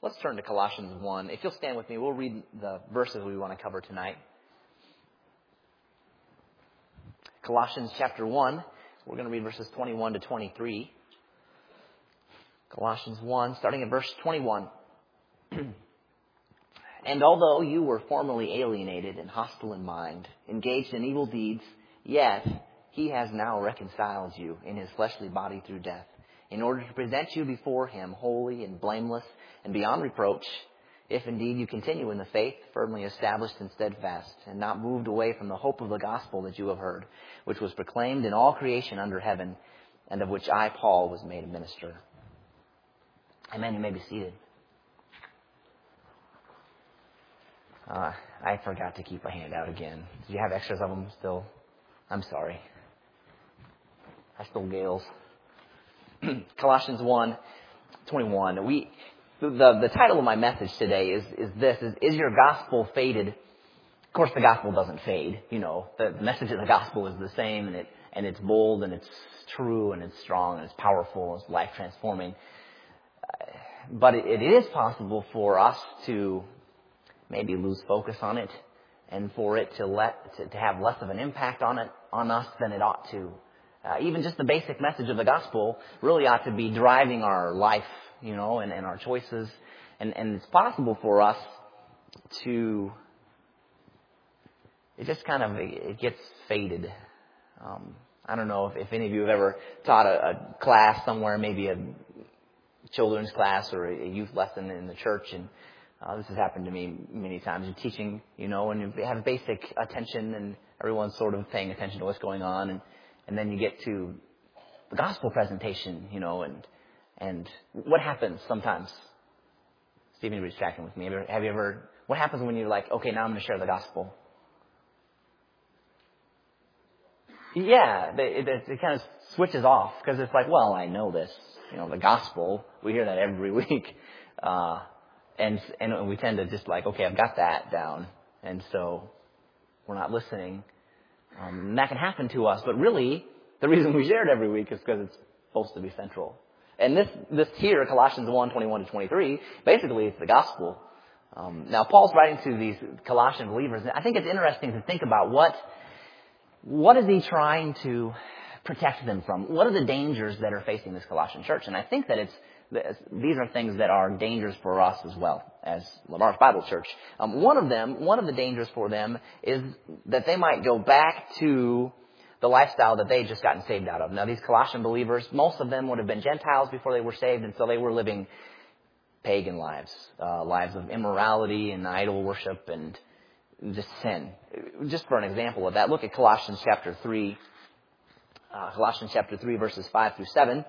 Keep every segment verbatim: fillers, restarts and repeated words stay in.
Let's turn to Colossians one. If you'll stand with me, we'll read the verses we want to cover tonight. Colossians chapter one. We're going to read verses twenty-one to twenty-three. Colossians one, starting at verse twenty-one. And although you were formerly alienated and hostile in mind, engaged in evil deeds, yet he has now reconciled you in his fleshly body through death, in order to present you before him holy and blameless and beyond reproach, if indeed you continue in the faith, firmly established and steadfast, and not moved away from the hope of the gospel that you have heard, which was proclaimed in all creation under heaven, and of which I, Paul, was made a minister. Amen. You may be seated. Uh, I forgot to keep a handout again. Do you have extras of them still? I'm sorry. I stole Gail's. Colossians one, twenty-one. We, the, the title of my message today is, is this, is, is your gospel faded? Of course, the gospel doesn't fade. You know, the, the message of the gospel is the same, and it, and it's bold, and it's true, and it's strong, and it's powerful, and it's life transforming. Uh, but it, it is possible for us to maybe lose focus on it, and for it to let to, to have less of an impact on it on us than it ought to. Uh, even just the basic message of the gospel really ought to be driving our life, you know, and, and our choices. And, and it's possible for us to, it just kind of, it gets faded. Um, I don't know if, if any of you have ever taught a, a class somewhere, maybe a children's class or a, a youth lesson in the church, and Uh, this has happened to me many times. You're teaching, you know, and you have basic attention and everyone's sort of paying attention to what's going on. And, and then you get to the gospel presentation, you know, and and what happens sometimes? Stephen, you're distracting with me. Have you, ever, have you ever, what happens when you're like, okay, now I'm going to share the gospel? Yeah, it, it, it kind of switches off because it's like, well, I know this. You know, the gospel, we hear that every week. Uh And and we tend to just like, okay, I've got that down. And so we're not listening. Um, and that can happen to us. But really, the reason we share it every week is because it's supposed to be central. And this, this here, Colossians one, twenty-one to twenty-three, basically it's the gospel. Um, now, Paul's writing to these Colossian believers. And I think it's interesting to think about what, what is he trying to protect them from? What are the dangers that are facing this Colossian church? And I think that it's these are things that are dangers for us as well as Lamar's Bible Church. Um, one of them, one of the dangers for them is that they might go back to the lifestyle that they had just gotten saved out of. Now, these Colossian believers, most of them would have been Gentiles before they were saved, and so they were living pagan lives, uh, lives of immorality and idol worship and just sin. Just for an example of that, look at Colossians chapter three, uh, Colossians chapter three, verses five through seven.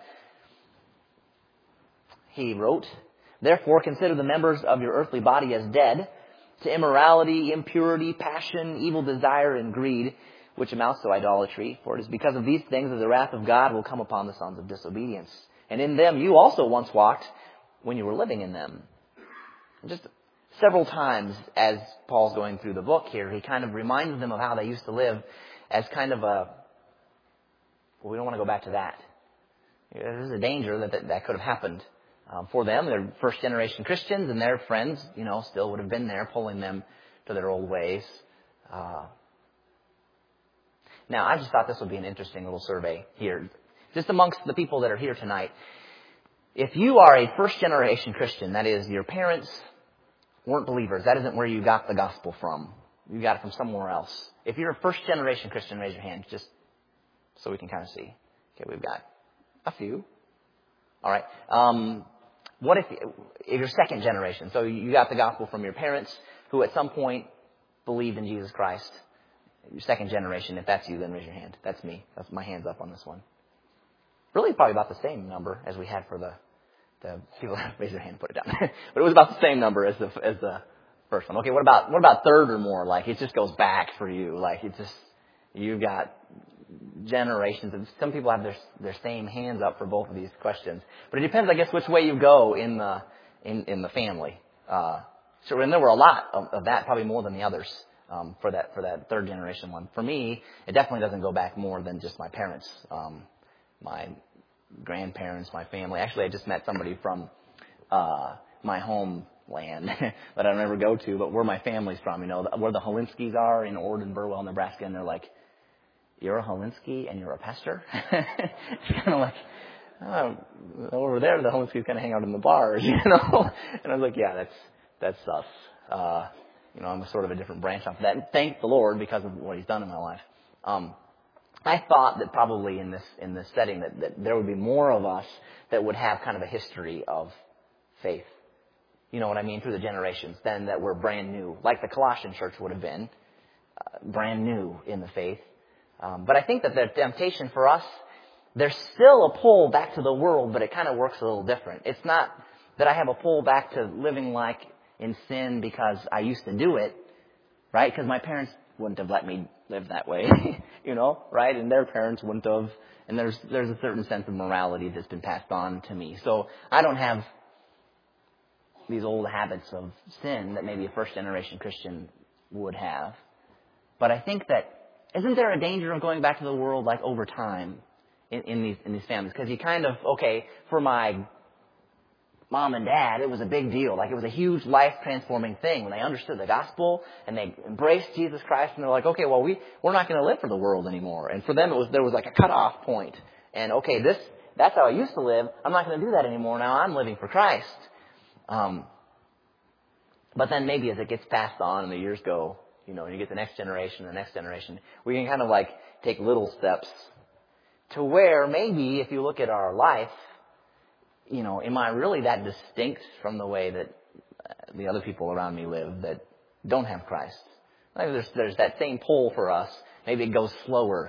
He wrote, "Therefore consider the members of your earthly body as dead to immorality, impurity, passion, evil desire, and greed, which amounts to idolatry. For it is because of these things that the wrath of God will come upon the sons of disobedience. And in them you also once walked when you were living in them." And just several times as Paul's going through the book here, he kind of reminds them of how they used to live as kind of a, well, we don't want to go back to that. There's a danger that that, that could have happened. Um, for them, they're first generation Christians, and their friends, you know, still would have been there pulling them to their old ways. Uh, now, I just thought this would be an interesting little survey here. Just amongst the people that are here tonight. If you are a first generation Christian, that is, your parents weren't believers, that isn't where you got the gospel from. You got it from somewhere else. If you're a first generation Christian, raise your hand, just so we can kind of see. Okay, we've got a few. All right. Um, What if, if you're second generation? So you got the gospel from your parents who at some point believed in Jesus Christ. Your second generation, if that's you, then raise your hand. That's me. That's my hand's up on this one. Really probably about the same number as we had for the, the people that raise their hand and put it down. But it was about the same number as the as the first one. Okay, what about what about third or more? Like it just goes back for you. Like it just, you've got generations. And some people have their their same hands up for both of these questions. But it depends, I guess, which way you go in the in, in the family. Uh, so, and there were a lot of, of that, probably more than the others um, for that for that third generation one. For me, it definitely doesn't go back more than just my parents, um, my grandparents, my family. Actually, I just met somebody from uh, my homeland that I don't ever go to, but where my family's from, you know, where the Holinskys are in Orden, Burwell, Nebraska, and they're like, you're a Holinsky and you're a pastor? It's kind of like, oh, over there, the Holinskys kind of hang out in the bars, you know? And I was like, yeah, that's, that's us. Uh, you know, I'm a sort of a different branch off of that. And thank the Lord because of what He's done in my life. Um, I thought that probably in this, in this setting that, that there would be more of us that would have kind of a history of faith. You know what I mean? Through the generations, than that we're brand new, like the Colossian church would have been, uh, brand new in the faith. Um, but I think that the temptation for us, there's still a pull back to the world, but it kind of works a little different. It's not that I have a pull back to living like in sin because I used to do it, right? Because my parents wouldn't have let me live that way, you know, right? And their parents wouldn't have. And there's there's a certain sense of morality that's been passed on to me. So I don't have these old habits of sin that maybe a first generation Christian would have. But I think that, isn't there a danger of going back to the world like over time in, in these in these families? Because you kind of, okay, for my mom and dad, it was a big deal. Like it was a huge life transforming thing when they understood the gospel and they embraced Jesus Christ, and they're like, okay, well we we're not going to live for the world anymore. And for them, it was there was like a cutoff point. And okay, this that's how I used to live. I'm not going to do that anymore. Now I'm living for Christ. Um, but then maybe as it gets passed on and the years go, you know, and you get the next generation, the next generation, we can kind of like take little steps to where maybe if you look at our life, you know, am I really that distinct from the way that the other people around me live that don't have Christ? Maybe there's, there's that same pull for us. Maybe it goes slower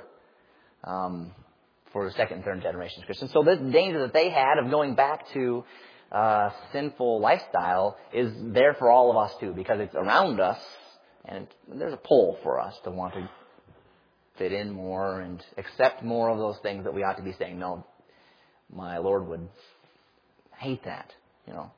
um, for the second and third generation Christians. So the danger that they had of going back to uh, sinful lifestyle is there for all of us too, because it's around us, and there's a pull for us to want to fit in more and accept more of those things that we ought to be saying, no, my Lord would hate that, you know.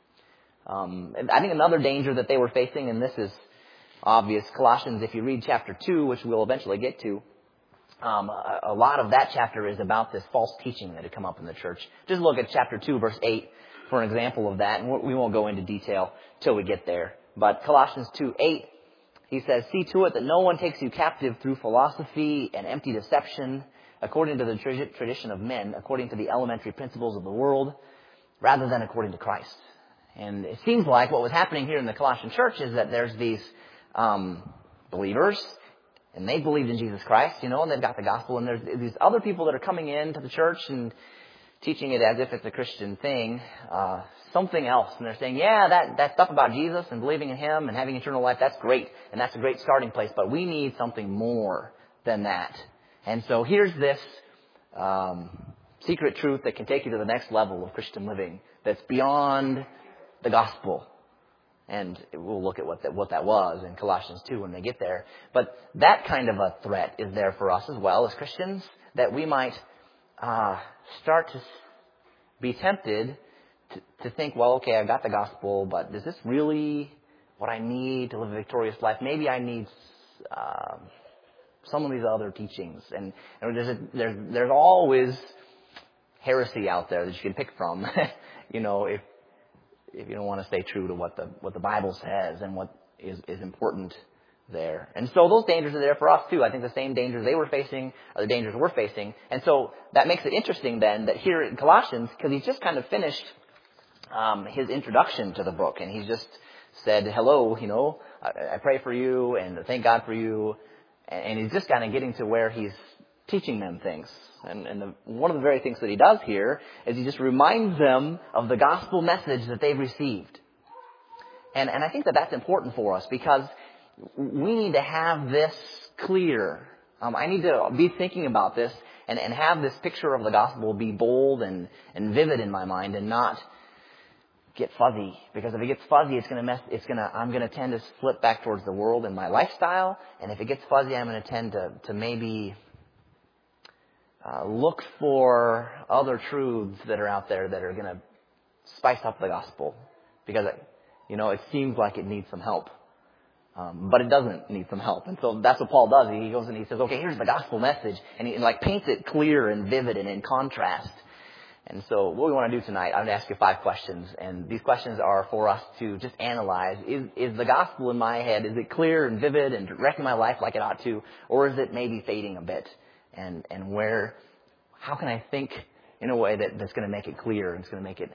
Um, and I think another danger that they were facing, and this is obvious, Colossians, if you read chapter two, which we'll eventually get to, um, a, a lot of that chapter is about this false teaching that had come up in the church. Just look at chapter two, verse eight, for an example of that, and we won't go into detail till we get there. But Colossians two, eight, he says, see to it that no one takes you captive through philosophy and empty deception, according to the tra- tradition of men, according to the elementary principles of the world, rather than according to Christ. And it seems like what was happening here in the Colossian church is that there's these um, believers, and they believed in Jesus Christ, you know, and they've got the gospel, and there's these other people that are coming into the church and teaching it as if it's a Christian thing, uh, something else. And they're saying, yeah, that, that stuff about Jesus and believing in Him and having eternal life, that's great, and that's a great starting place, but we need something more than that. And so here's this um, secret truth that can take you to the next level of Christian living that's beyond the gospel. And we'll look at what that, what that was in Colossians two when they get there. But that kind of a threat is there for us as well as Christians, that we might uh, start to be tempted to, to think, well, okay, I've got the gospel, but is this really what I need to live a victorious life? Maybe I need uh, some of these other teachings. And, and there's, a, there's, there's always heresy out there that you can pick from, you know, if if you don't want to stay true to what the what the Bible says and what is, is important there. And so those dangers are there for us too. I think the same dangers they were facing are the dangers we're facing. And so that makes it interesting then that here in Colossians, because he's just kind of finished um, his introduction to the book, and he's just said, hello, you know, I, I pray for you and thank God for you. And, and he's just kind of getting to where he's teaching them things. And, and the, one of the very things that he does here is he just reminds them of the gospel message that they've received. And, and I think that that's important for us because we need to have this clear. Um, I need to be thinking about this and, and have this picture of the gospel be bold and, and vivid in my mind and not get fuzzy. Because if it gets fuzzy, it's going to mess, it's going to, I'm going to tend to slip back towards the world and my lifestyle. And if it gets fuzzy, I'm going to tend to, to maybe Uh, look for other truths that are out there that are going to spice up the gospel. Because, you know, it seems like it needs some help. Um, but it doesn't need some help. And so that's what Paul does. He goes and he says, okay, here's the gospel message. And he like paints it clear and vivid and in contrast. And so what we want to do tonight, I'm going to ask you five questions. And these questions are for us to just analyze. Is, is the gospel in my head, is it clear and vivid and directing my life like it ought to? Or is it maybe fading a bit? And, and where, how can I think in a way that, that's going to make it clear and it's going to make it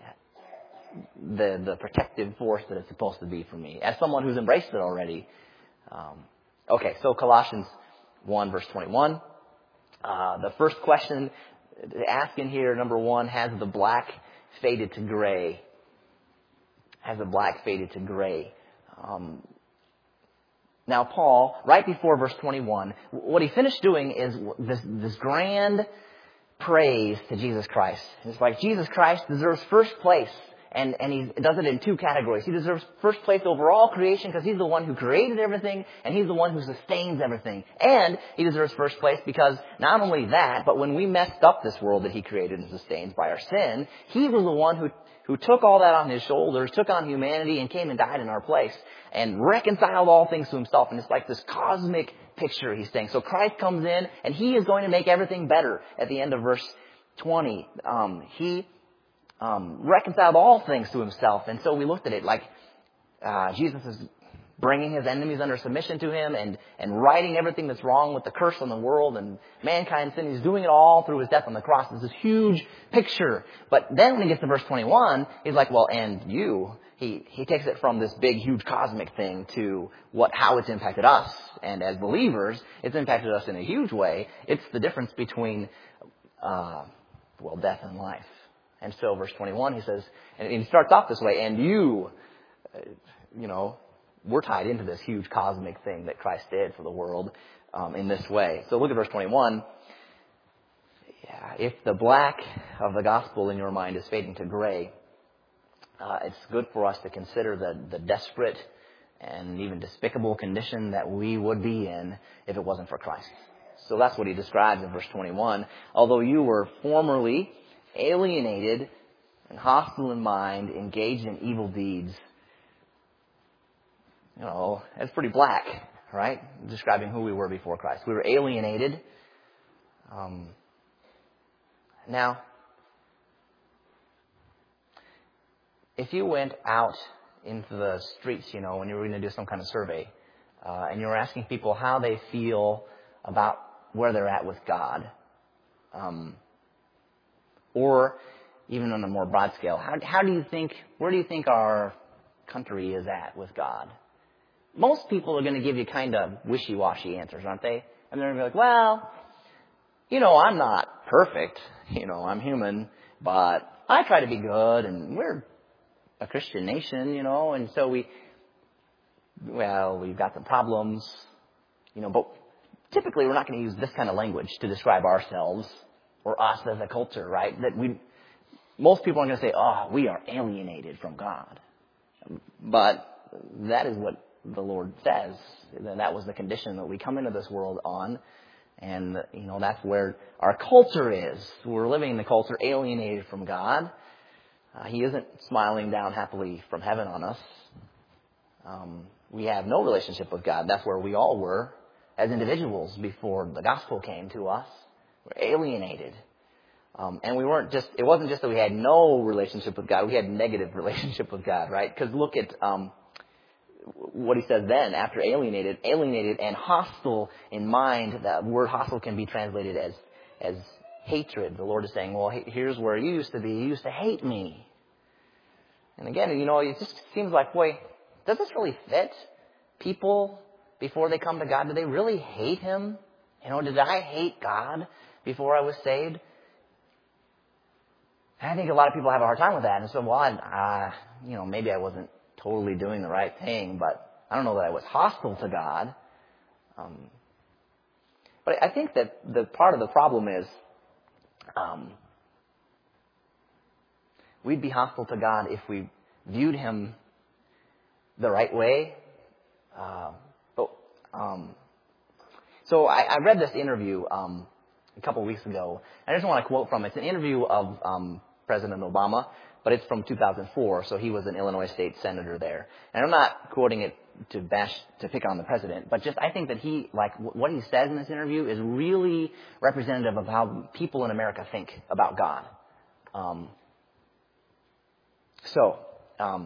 the, the protective force that it's supposed to be for me as someone who's embraced it already? Um, okay, so Colossians one, verse twenty-one. Uh, the first question to ask in here, number one, has the black faded to gray? Has the black faded to gray? Um, now, Paul, right before verse twenty-one, what he finished doing is this, this grand praise to Jesus Christ. It's like Jesus Christ deserves first place. And, and he does it in two categories. He deserves first place over all creation because he's the one who created everything and he's the one who sustains everything. And he deserves first place because not only that, but when we messed up this world that he created and sustains by our sin, he was the one who, who took all that on his shoulders, took on humanity and came and died in our place and reconciled all things to himself. And it's like this cosmic picture he's saying. So Christ comes in and he is going to make everything better at the end of verse twenty. Um, he... Um, reconciled all things to himself. And so we looked at it like uh, Jesus is bringing his enemies under submission to him and, and righting everything that's wrong with the curse on the world and mankind's sin. He's doing it all through his death on the cross. It's this huge picture. But then when he gets to verse twenty-one, he's like, well, and you. He, he takes it from this big, huge cosmic thing to what how it's impacted us. And as believers, it's impacted us in a huge way. It's the difference between, uh, well, death and life. And so verse twenty-one, he says, and he starts off this way, and you, you know, we're tied into this huge cosmic thing that Christ did for the world um, in this way. So look at verse twenty-one. Yeah, if the black of the gospel in your mind is fading to gray, uh, it's good for us to consider the, the desperate and even despicable condition that we would be in if it wasn't for Christ. So that's what he describes in verse twenty-one. Although you were formerly alienated and hostile in mind, engaged in evil deeds. You know, that's pretty black, right? Describing who we were before Christ. We were alienated. Um, now, if you went out into the streets, you know, when you were going to do some kind of survey, uh, and you were asking people how they feel about where they're at with God, um, or even on a more broad scale, how, how do you think, where do you think our country is at with God? Most people are going to give you kind of wishy-washy answers, aren't they? And they're going to be like, well, you know, I'm not perfect. You know, I'm human, but I try to be good, and we're a Christian nation, you know, and so we, well, we've got some problems, you know, but typically we're not going to use this kind of language to describe ourselves or us as a culture, right? That we, most people are going to say, oh, we are alienated from God. But that is what the Lord says. That was the condition that we come into this world on. And, you know, that's where our culture is. We're living in the culture alienated from God. Uh, he isn't smiling down happily from heaven on us. Um, we have no relationship with God. That's where we all were as individuals before the gospel came to us. We're alienated. Um, and we weren't just, it wasn't just that we had no relationship with God, we had negative relationship with God, right? Because look at um, what he says then, after alienated, alienated and hostile in mind. The word hostile can be translated as, as hatred. The Lord is saying, well, here's where you used to be. You used to hate me. And again, you know, it just seems like, boy, does this really fit? People, before they come to God, do they really hate him? You know, did I hate God before I was saved? And I think a lot of people have a hard time with that. And so, well, I, uh, you know, maybe I wasn't totally doing the right thing, but I don't know that I was hostile to God. Um, but I think that the part of the problem is um, we'd be hostile to God if we viewed him the right way. Uh, but, um, so I, I read this interview um, a couple of weeks ago. I just want to quote from it. It's an interview of um, President Obama, but it's from two thousand four, so he was an Illinois state senator there. And I'm not quoting it to bash, to pick on the president, but just I think that he, like, what he says in this interview is really representative of how people in America think about God. Um, so, um,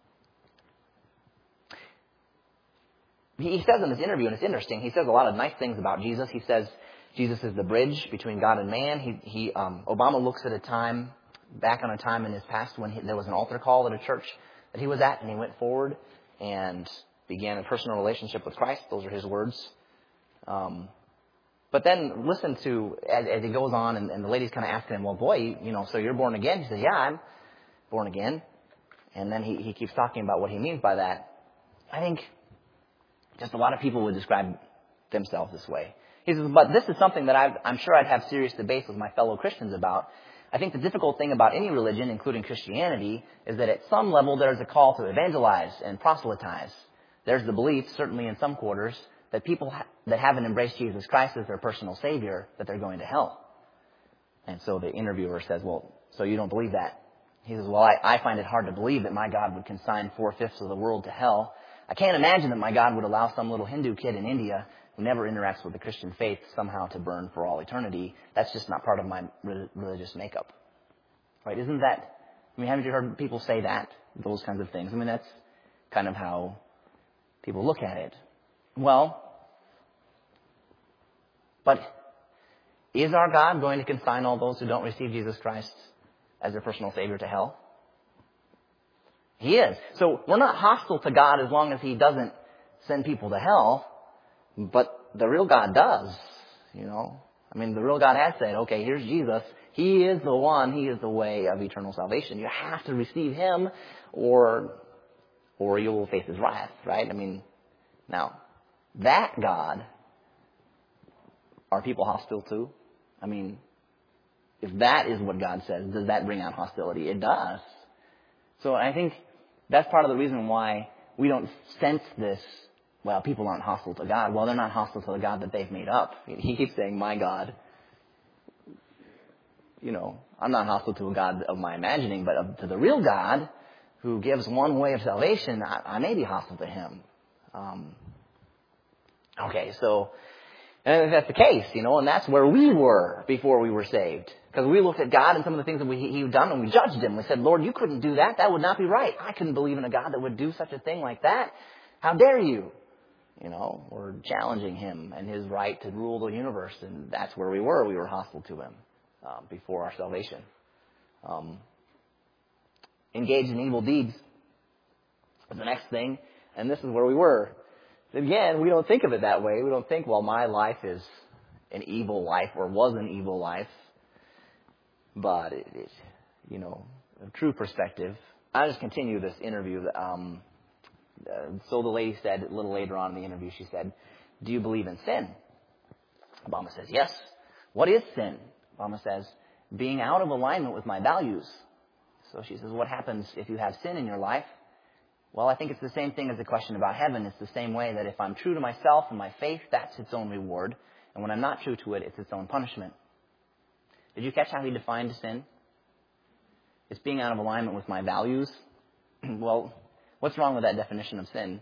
he, he says in this interview, and it's interesting, he says a lot of nice things about Jesus. He says Jesus is the bridge between God and man. He, he um, Obama looks at a time, back on a time in his past when he, there was an altar call at a church that he was at, and he went forward and began a personal relationship with Christ. Those are his words. Um, but then listen to, as, as he goes on, and, and the lady's kind of asking him, well, boy, you, you know, so you're born again? He says, yeah, I'm born again. And then he, he keeps talking about what he means by that. I think just a lot of people would describe themselves this way. He says, but this is something that I've, I'm sure I'd have serious debates with my fellow Christians about. I think the difficult thing about any religion, including Christianity, is that at some level there's a call to evangelize and proselytize. There's the belief, certainly in some quarters, that people ha- that haven't embraced Jesus Christ as their personal Savior, that they're going to hell. And so the interviewer says, well, so you don't believe that? He says, well, I, I find it hard to believe that my God would consign four-fifths of the world to hell. I can't imagine that my God would allow some little Hindu kid in India who never interacts with the Christian faith somehow to burn for all eternity. That's just not part of my re- religious makeup. Right? Isn't that, I mean, haven't you heard people say that? Those kinds of things. I mean, that's kind of how people look at it. Well, but is our God going to consign all those who don't receive Jesus Christ as their personal Savior to hell? He is. So we're not hostile to God as long as He doesn't send people to hell, but the real God does, you know. I mean, the real God has said, okay, here's Jesus. He is the one. He is the way of eternal salvation. You have to receive Him or, or you will face His wrath, right? I mean, now, that God, are people hostile to? I mean, if that is what God says, does that bring out hostility? It does. So I think that's part of the reason why we don't sense this, well, people aren't hostile to God. Well, they're not hostile to the God that they've made up. He keeps saying, my God. You know, I'm not hostile to a God of my imagining, but to the real God who gives one way of salvation, I, I may be hostile to Him. Um, okay, so, and if that's the case, you know, and that's where we were before we were saved. Because we looked at God and some of the things that we, He had done and we judged Him. We said, Lord, you couldn't do that. That would not be right. I couldn't believe in a God that would do such a thing like that. How dare you? You know, we're challenging Him and His right to rule the universe. And that's where we were. We were hostile to Him uh, before our salvation. Um, engaged in evil deeds is the next thing. And this is where we were. Again, we don't think of it that way. We don't think, well, my life is an evil life or was an evil life. But, it, it, you know, a true perspective. I'll just continue this interview. Um, uh, so the lady said, a little later on in the interview, she said, do you believe in sin? Obama says, yes. What is sin? Obama says, being out of alignment with my values. So she says, what happens if you have sin in your life? Well, I think it's the same thing as the question about heaven. It's the same way that if I'm true to myself and my faith, that's its own reward. And when I'm not true to it, it's its own punishment. Did you catch how he defined sin? It's being out of alignment with my values. Well, what's wrong with that definition of sin?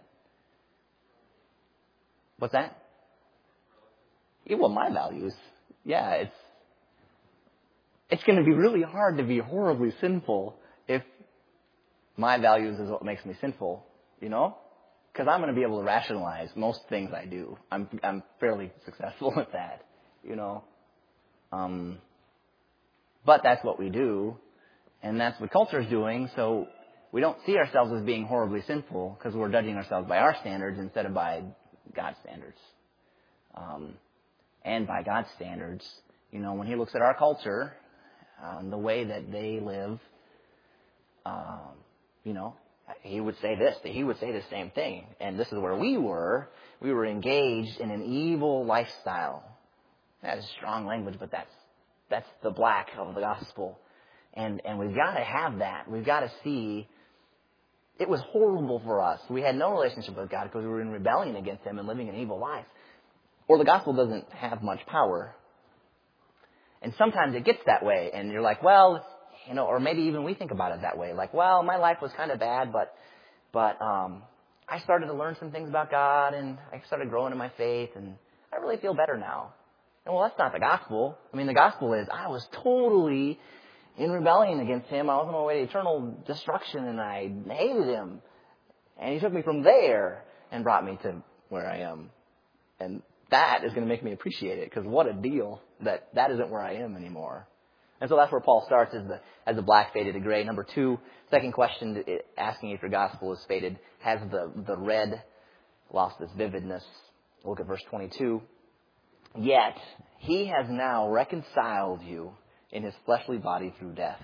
What's that? Yeah, well, my values. Yeah, it's it's going to be really hard to be horribly sinful if my values is what makes me sinful, you know? Because I'm going to be able to rationalize most things I do. I'm I'm fairly successful at that, you know? Um, but that's what we do, and that's what culture is doing, so we don't see ourselves as being horribly sinful because we're judging ourselves by our standards instead of by God's standards. Um, and by God's standards, you know, when He looks at our culture, um, the way that they live, um, you know, He would say this, He would say the same thing. And this is where we were. We were engaged in an evil lifestyle. That is strong language, but that's that's the black of the gospel. And and we've got to have that. We've got to see it was horrible for us. We had no relationship with God because we were in rebellion against Him and living an evil life. Or the gospel doesn't have much power. And sometimes it gets that way, and you're like, well, you know, or maybe even we think about it that way. Like, well, my life was kind of bad, but but um, I started to learn some things about God, and I started growing in my faith, and I really feel better now. And well, that's not the gospel. I mean, the gospel is I was totally in rebellion against him. I was on my way to eternal destruction, and I hated him. And he took me from there and brought me to where I am. And that is going to make me appreciate it, because what a deal that that isn't where I am anymore. And so that's where Paul starts, as the, as the black faded to gray. Number two, second question, asking if your gospel is faded. Has the, the red lost its vividness? Look at verse twenty-two. Yet he has now reconciled you in his fleshly body through death.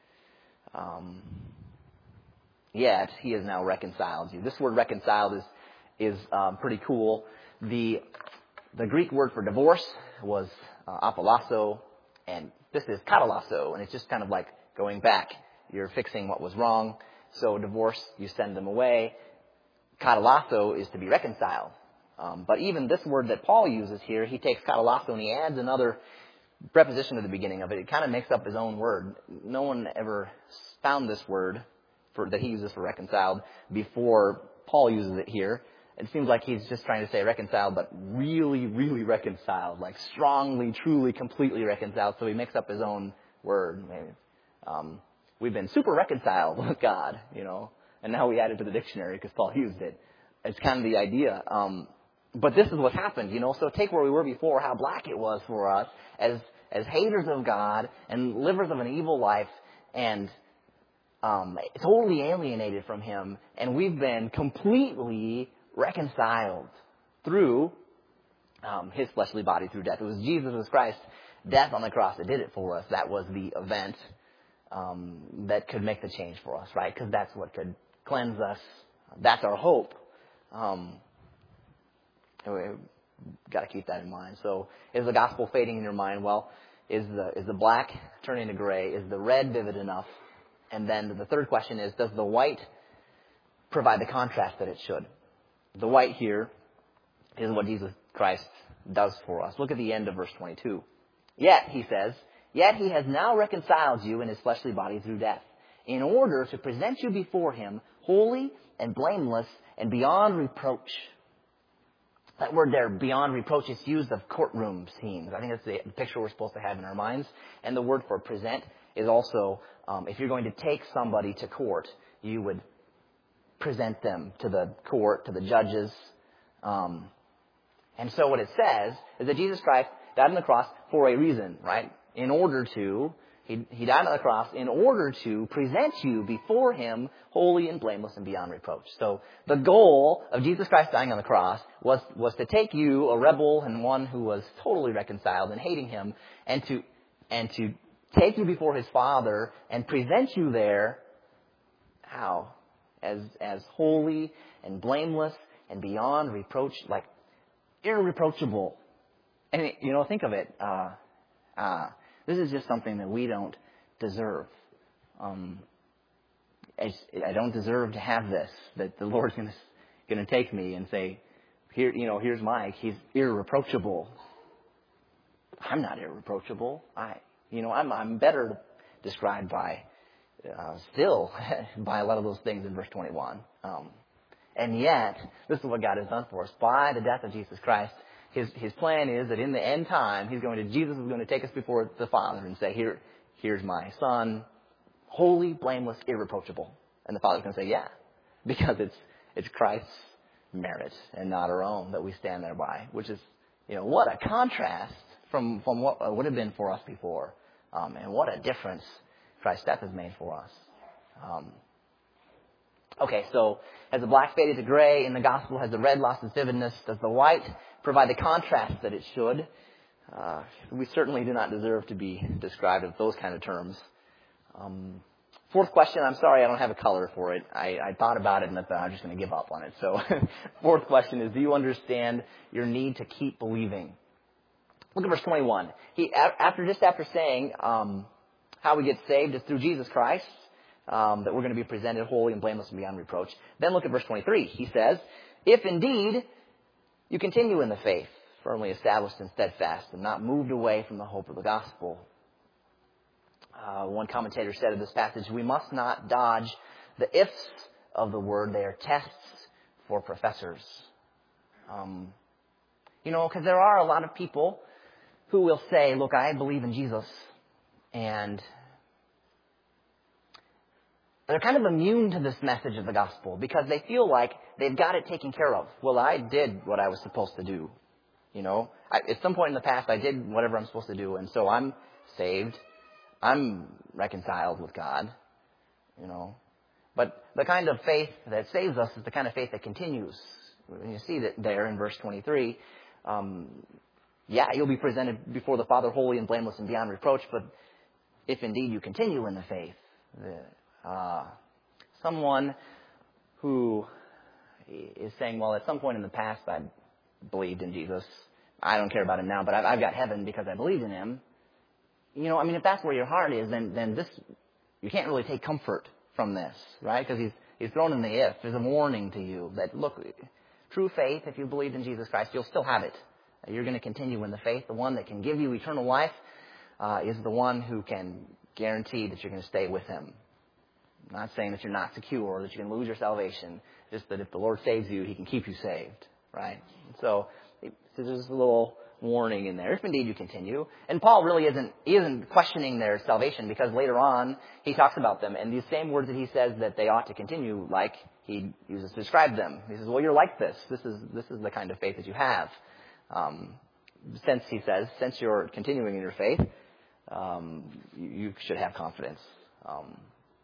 Um, yet he has now reconciled you. This word reconciled is is um, pretty cool. The the Greek word for divorce was uh, apolasso, and this is katalasso, and it's just kind of like going back. You're fixing what was wrong. So divorce, you send them away. Katalasso is to be reconciled. Um, but even this word that Paul uses here, he takes katalasso and he adds another preposition at the beginning of it. It kind of makes up his own word. No one ever found this word for, that he uses for reconciled before Paul uses it here. It seems like he's just trying to say reconciled, but really, really reconciled, like strongly, truly, completely reconciled. So he makes up his own word. Um, we've been super reconciled with God, you know, and now we add it to the dictionary because Paul used it. It's kind of the idea. Um, but this is what happened, you know. So take where we were before, how black it was for us as as haters of God and livers of an evil life, and um, totally alienated from Him, and we've been completely reconciled through um, His fleshly body through death. It was Jesus Christ, death on the cross, that did it for us. That was the event um, that could make the change for us, right? Because that's what could cleanse us. That's our hope. Um, we've got to keep that in mind. So, is the gospel fading in your mind? Well, is the is the black turning to gray? Is the red vivid enough? And then the third question is, does the white provide the contrast that it should? The white here is what Jesus Christ does for us. Look at the end of verse twenty-two. Yet, he says, yet he has now reconciled you in his fleshly body through death, in order to present you before him holy and blameless and beyond reproach. That word there, beyond reproach, is used of courtroom scenes. I think that's the picture we're supposed to have in our minds. And the word for present is also, um, if you're going to take somebody to court, you would present them to the court, to the judges. Um, and so what it says is that Jesus Christ died on the cross for a reason, right? In order to, he, he died on the cross in order to present you before him holy and blameless and beyond reproach. So the goal of Jesus Christ dying on the cross was, was to take you, a rebel and one who was totally reconciled and hating him, and to, and to take you before his Father and present you there, how? As as holy and blameless and beyond reproach, like irreproachable. And, you know, think of it. Uh, uh, this is just something that we don't deserve. Um, I, I don't deserve to have this, that the Lord's going to going to take me and say, here, you know, here's Mike. He's irreproachable. I'm not irreproachable. I, you know, I'm I'm better described by. Uh, still by a lot of those things in verse twenty-one. Um, and yet, this is what God has done for us. By the death of Jesus Christ, his his plan is that in the end time, he's going to Jesus is going to take us before the Father and say, Here, here's my Son, holy, blameless, irreproachable. And the Father's going to say, yeah, because it's it's Christ's merit and not our own that we stand there by, which is, you know, what a contrast from, from what would have been for us before. Um, and what a difference Christ's death has made for us. Um, okay, so has the black faded to gray in the gospel? Has the red lost its vividness? Does the white provide the contrast that it should? Uh, we certainly do not deserve to be described with those kind of terms. Um, fourth question, I'm sorry I don't have a color for it. I, I thought about it and I thought I'm just going to give up on it. So fourth question is, do you understand your need to keep believing? Look at verse twenty-one. He, after just after saying, um, how we get saved is through Jesus Christ, um, that we're going to be presented holy and blameless and beyond reproach. Then look at verse twenty-three. He says, if indeed you continue in the faith, firmly established and steadfast, and not moved away from the hope of the gospel. Uh, one commentator said of this passage, we must not dodge the ifs of the word. They are tests for professors. Um, you know, because there are a lot of people who will say, look, I believe in Jesus, and they're kind of immune to this message of the gospel because they feel like they've got it taken care of. Well, I did what I was supposed to do. You know, I, at some point in the past, I did whatever I'm supposed to do, and so I'm saved. I'm reconciled with God, you know. But the kind of faith that saves us is the kind of faith that continues. You see that there in verse twenty-three. Um, yeah, you'll be presented before the Father holy and blameless and beyond reproach, but if indeed you continue in the faith, the, uh, someone who is saying, well, at some point in the past I believed in Jesus. I don't care about him now, but I've, I've got heaven because I believed in him. You know, I mean, if that's where your heart is, then then this, you can't really take comfort from this, right? Because he's he's thrown in the if. There's a warning to you that, look, true faith, if you believed in Jesus Christ, you'll still have it. You're going to continue in the faith. The one that can give you eternal life uh, is the one who can guarantee that you're going to stay with him. I'm not saying that you're not secure or that you can lose your salvation, just that if the Lord saves you, he can keep you saved, right? So there's a little warning in there, if indeed you continue. And Paul really isn't he isn't questioning their salvation, because later on he talks about them, and these same words that he says that they ought to continue like, he uses to describe them. He says, well, you're like this. This is this is the kind of faith that you have. Um, since, he says, since you're continuing in your faith, um, you, you should have confidence. Um,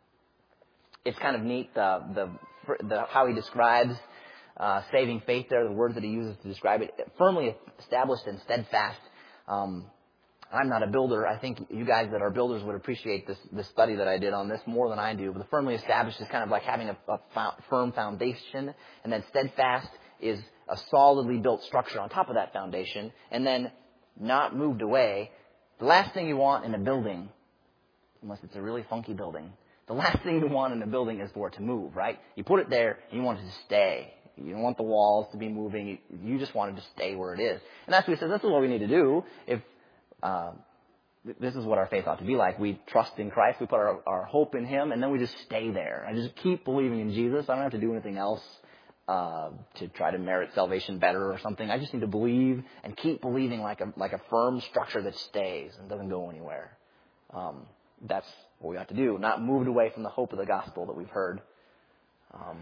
it's kind of neat the the, the how he describes Uh, saving faith there, the words that he uses to describe it, firmly established and steadfast. Um, I'm not a builder. I think you guys that are builders would appreciate this, this study that I did on this more than I do. But the firmly established is kind of like having a, a fo- firm foundation, and then steadfast is a solidly built structure on top of that foundation, and then not moved away. The last thing you want in a building, unless it's a really funky building, the last thing you want in a building is for it to move, right? You put it there, and you want it to stay. You don't want the walls to be moving. You just want it to stay where it is. And that's what he says, this is what we need to do. If uh, this is what our faith ought to be like. We trust in Christ. We put our, our hope in him, and then we just stay there. I just keep believing in Jesus. I don't have to do anything else uh, to try to merit salvation better or something. I just need to believe and keep believing like a like a firm structure that stays and doesn't go anywhere. Um, that's what we ought to do. Not moved away from the hope of the gospel that we've heard. Um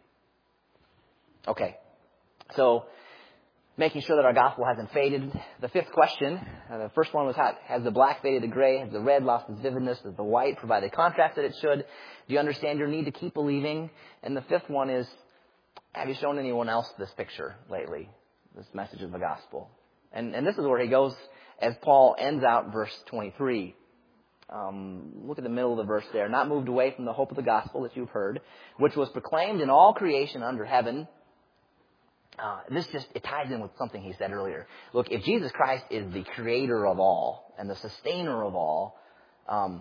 Okay, so making sure that our gospel hasn't faded. The fifth question, uh, the first one was, how, has the black faded to gray? Has the red lost its vividness? Does the white provide the contrast that it should? Do you understand your need to keep believing? And the fifth one is, have you shown anyone else this picture lately, this message of the gospel? And, and this is where he goes as Paul ends out verse twenty-three. Um, look at the middle of the verse there. Not moved away from the hope of the gospel that you've heard, which was proclaimed in all creation under heaven. Uh, this just, it ties in with something he said earlier. Look, if Jesus Christ is the creator of all and the sustainer of all, um,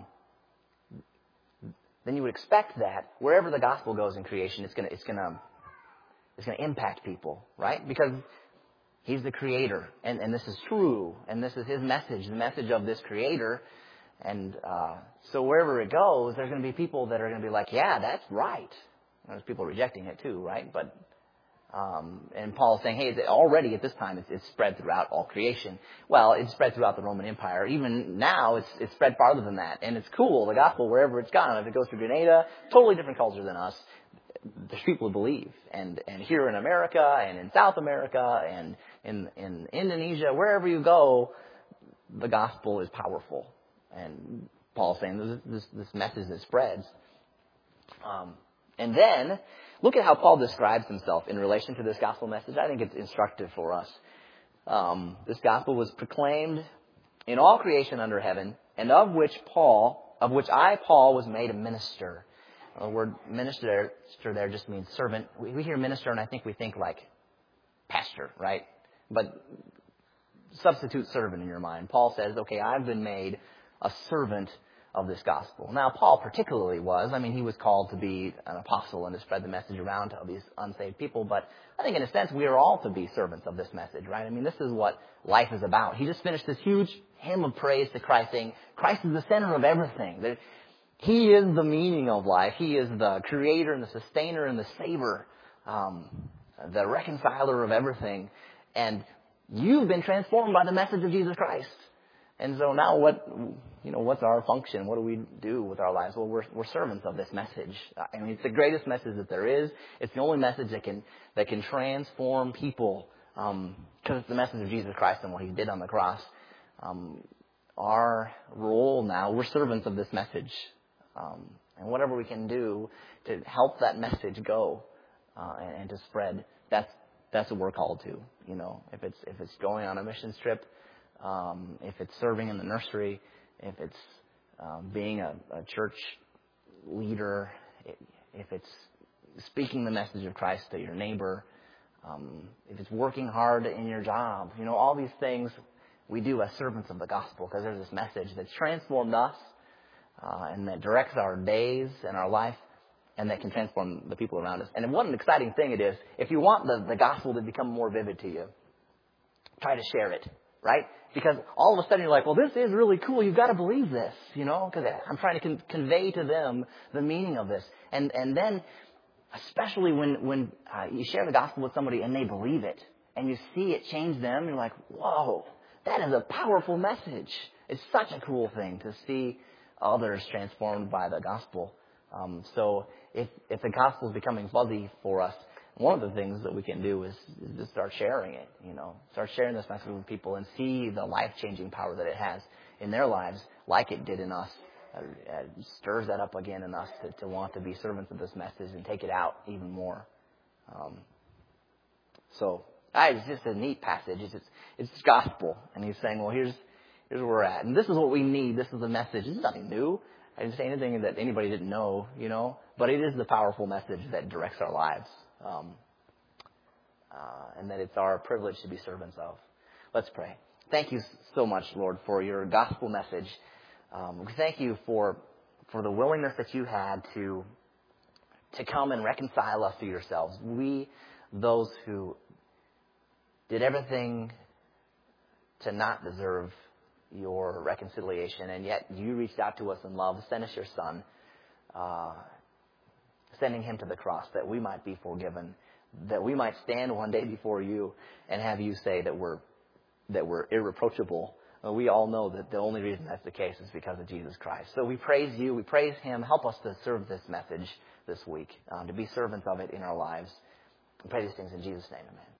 then you would expect that wherever the gospel goes in creation, it's gonna, it's gonna, it's gonna impact people, right? Because he's the creator, and, and this is true, and this is his message, the message of this creator. And uh, so wherever it goes, there's going to be people that are going to be like, yeah, that's right. And there's people rejecting it too, right? But Um, and Paul's saying, hey, already at this time it's, it's spread throughout all creation. Well, it's spread throughout the Roman Empire. Even now, it's it's spread farther than that. And it's cool, the gospel, wherever it's gone. If it goes to Grenada, totally different culture than us, there's people who believe. And and here in America and in South America and in, in Indonesia, wherever you go, the gospel is powerful. And Paul's saying this, this, this message that spreads. Um, and then, look at how Paul describes himself in relation to this gospel message. I think it's instructive for us. Um, this gospel was proclaimed in all creation under heaven, and of which Paul, of which I, Paul, was made a minister. The word minister there just means servant. We, we hear minister, and I think we think like pastor, right? But substitute servant in your mind. Paul says, okay, I've been made a servant of this gospel. Now, Paul particularly was. I mean, he was called to be an apostle and to spread the message around to these unsaved people. But I think in a sense, we are all to be servants of this message, right? I mean, this is what life is about. He just finished this huge hymn of praise to Christ, saying Christ is the center of everything. He is the meaning of life. He is the creator and the sustainer and the saver, um, the reconciler of everything. And you've been transformed by the message of Jesus Christ. And so now what, you know, what's our function? What do we do with our lives? Well, we're, we're servants of this message. I mean, it's the greatest message that there is. It's the only message that can, that can transform people, um, because it's the message of Jesus Christ and what he did on the cross. Um, our role now, we're servants of this message. Um, and whatever we can do to help that message go, uh, and, and to spread, that's, that's what we're called to, you know. If it's, if it's going on a missions trip, Um, if it's serving in the nursery, if it's um, being a, a church leader, if it's speaking the message of Christ to your neighbor, um, if it's working hard in your job, you know, all these things we do as servants of the gospel because there's this message that's transformed us uh, and that directs our days and our life and that can transform the people around us. And what an exciting thing it is. If you want the, the gospel to become more vivid to you, try to share it. Right? Because all of a sudden you're like, well, this is really cool. You've got to believe this, you know, because I'm trying to con- convey to them the meaning of this. And and then, especially when, when uh, you share the gospel with somebody and they believe it and you see it change them, you're like, whoa, that is a powerful message. It's such a cool thing to see others transformed by the gospel. Um, so if, if the gospel is becoming fuzzy for us, one of the things that we can do is, is to start sharing it, you know, start sharing this message with people and see the life-changing power that it has in their lives, like it did in us. Uh, it stirs that up again in us to, to want to be servants of this message and take it out even more. Um, so I, it's just a neat passage. It's, just, it's gospel. And he's saying, well, here's, here's where we're at. And this is what we need. This is the message. This is nothing new. I didn't say anything that anybody didn't know, you know, but it is the powerful message that directs our lives. Um, uh, and that it's our privilege to be servants of. Let's pray. Thank you so much, Lord, for your gospel message. Um, we thank you for for the willingness that you had to to come and reconcile us to yourselves. We, those who did everything to not deserve your reconciliation, and yet you reached out to us in love, sent us your Son, uh, sending him to the cross that we might be forgiven, that we might stand one day before you and have you say that we're that we're irreproachable. Uh, we all know that the only reason that's the case is because of Jesus Christ. So we praise you, we praise him. Help us to serve this message this week, um, to be servants of it in our lives. We pray these things in Jesus' name, amen.